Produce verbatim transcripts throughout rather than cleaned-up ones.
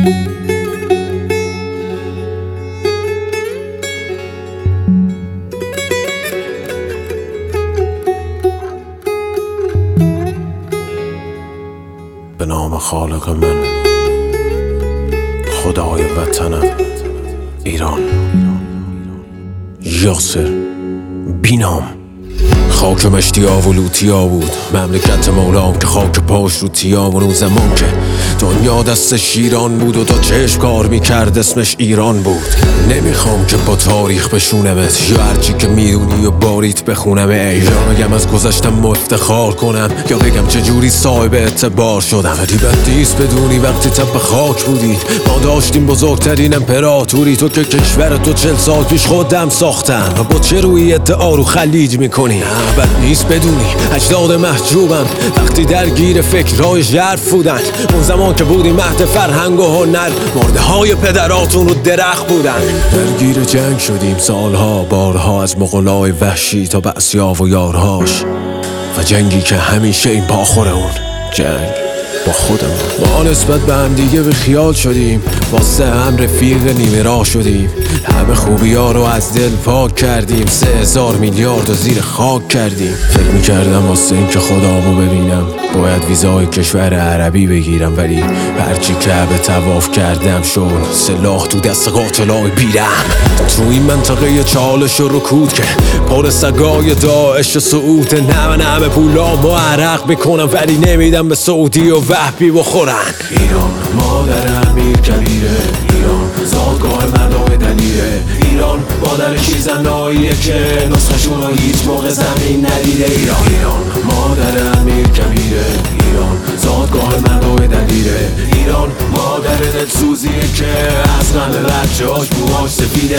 به نام خالق من، خدای وطنم ایران. یاسر بینام. خاک مشتیا و لوتیا بود، مملکت مولام که خاک پاش رو تیام. اون زمان که دنیا دست شیران بود و تا چشم کار میکرد اسمش ایران بود. نمیخوام که با تاریخ بشونمت یا هرچی که میدونی و باریت بخونم ایران. بگم از گذشتم افتخار کنم یا بگم چجوری صاحب اعتبار شدم. ولی بد نیست بدونی وقتی تب خاک بودید ما داشتیم بزرگترین امپراتوری. تو که کشور تو چل سال پیش خودم ساختم و با چه روی ادعا رو خلیج میکنی؟ بد نیست بدونی اجداد محجوبم وقتی درگیر فکرهای ژرف بودن. اون زمان که بودی مهد فرهنگ و هنر، مرده های پدراتون رو درخت بودن. درگیر جنگ شدیم سالها بارها، از مغولای وحشی تا بعثیا و یارهاش. و جنگی که همیشه این پاخور اون جنگ با خودمون. ما نسبت به هم دیگه به خیال شدیم، واسه هم رفیق نیمه راه شدیم. همه خوبی ها رو از دل پاک کردیم، سه هزار میلیارد رو زیر خاک کردیم. فکر میکردم واسه این که خدامو ببینم باید ویزای کشور عربی بگیرم، ولی هرچی که به طواف کردم شد سلاح تو دست قاتلای بیرم. تو این منطقه چالش و رکود که پر سگای داعش و سعود، نمه نمه پولام و عرق میکنم ولی نمیدم به سعودی و وحبی بخورن. ایران مادر امیر کبیره، ایران زادگاه مردای دلیره. ایران مادر شیرزناییه که نسخشون رو هیچ موقع زمین ندیده. ایران ایران مادر امیر کبیره، ایران زادگاه مردای دلیره. ایران مادر دلسوزیه که از غم بچه‌هاش موهاش سفیده.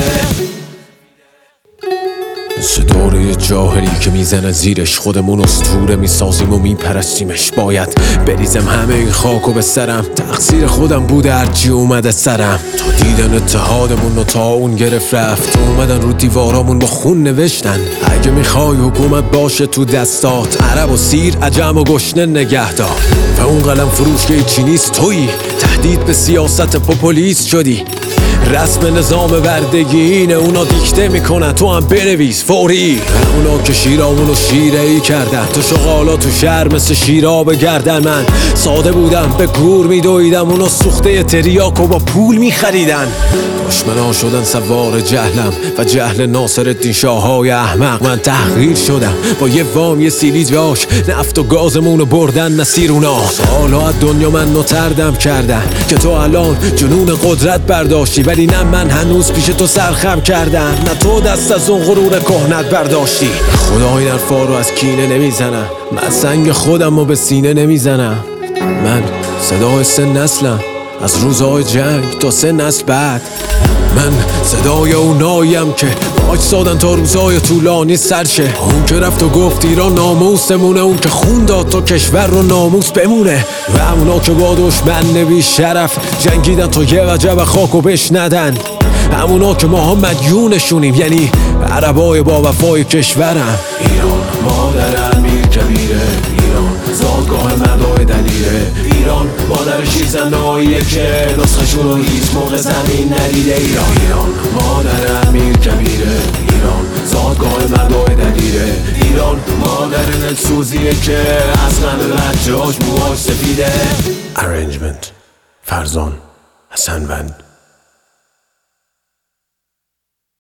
صداره جاهلی که میزنه زیرش خودمون اسطوره میسازیم و میپرستیمش. باید بریزم همه این خاکو به سرم، تقصیر خودم بوده هرچی اومده سرم. تا دیدن اتحادمون و تا اون گرفت رفت، اومدن رو دیوارامون با خون نوشتن اگه میخوای حکومت باشه تو دستات، عرب و سیر عجم و گشنه نگه دار. و اون قلم فروش که چی نیست تویی، تهدید به سیاست پوپولیست شدی. رسم نظام بردگی اینه، اونا دیکته میکنن تو هم بنویس فوری. اونا که شیرامونو شیره ای کردن، تو شغالا تو شهر مثل شیرا بگردن. من ساده بودم به گور میدویدم، اونا سوخته تریاکو با پول میخریدن. دشمنا شدن سوار جهلم و جهل ناصرالدین شاههای احمق. من تحقیر شدم با یه وام یه سیلی جاش، نفت و گازمونو بردن مسیر اونا. سالها از دنیا من نوتردم کردن که تو الان جنون قدرت برداشتی، ولی نه من هنوز پیش تو سرخم کردم، نه تو دست از اون غرور کهنت برداشتی. خدا این حرفا رو از کینه نمیزنم، من سنگ خودم رو به سینه نمیزنم. من صدای سه نسلم، از روزهای جنگ تا سه نسل بعد. من صدای اوناییم که باج سادن تا روزهای طولانی سرشه. اون که رفت و گفت ایران ناموسمونه، اون که خون داد تا کشور رو ناموس بمونه. و اونا که با دشمن بی شرف جنگیدن تا یه وجب خاکو بشندن. همونا که ما هم مدیونشونیم، یعنی عربای با وفای کشورم. ایران مادر امیر کبیره، ایران زادگاه مردای دلیره. ایران مادر شیرزناییه که نسخشون رو هیچ موقع زمین ندیده. ایران ایران مادر امیر کبیره، ایران زادگاه مردای دلیره. ایران مادر دلسوزیه که از غم بچه‌هاش موهاش سفیده. Arrangement فرزان حسنوند.